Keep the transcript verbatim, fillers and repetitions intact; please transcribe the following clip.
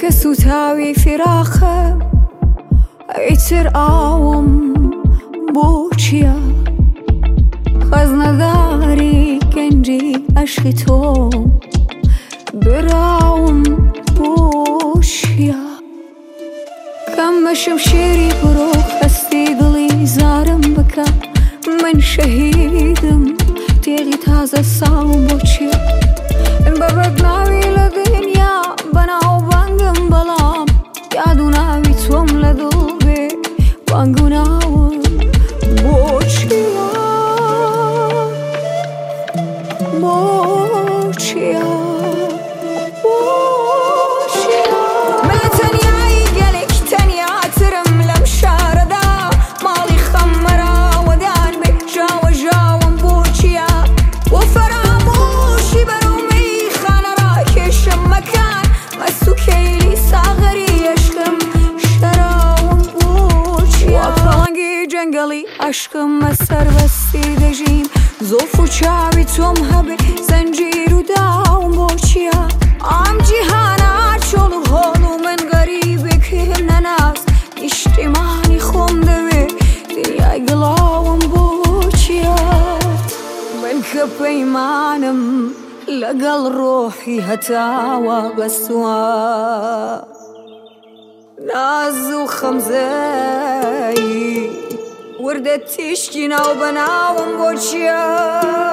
کە سوتاوی فراخە ئیتر ئاوم بۆ چییە خەزنەداری گەنجی عەشقی تۆ براوم بۆ چییە کەم بەشم شێری بڕۆ هەستی دڵی زارم بکە من شەهیدم تێغی تازە ساوم بۆ چییە بە بەدناوی لە دنیا بەناو بانگم بەڵام یاد و ناوی تۆم لە دڵ بێ بانگ و ناوم بۆ چییە بۆ چییە بۆ چییە من لە تەنیایی گەلێک تەنیاترم لەم شارەدا ماڵی خەممەراوەدان بێ ژاوە ژاوم بۆ چییە بۆ فەرامۆشی بەرومەی خانەڕا کێشم مەکان مەست و کەیلی ساغەری عەشقم شەراوم بۆ چییە پەڵەنگی جەنگەڵی عەشقم بەسەر بەستی دەژیم زۆف و چاوی تۆم هەبێ زەنجیر و داوم بۆ چییە ئام جیهانە چۆڵ و هۆڵ و من غەریبێکم نەناس نیشتیمانی خۆم دەوێ دنیای گڵاوم بۆ چییە من کە پەیمانم لەگەڵ ڕۆحی هەتاوە بەسووە ناز و خەمزەی وردە تیشکی ناو بەناوم بۆ چییە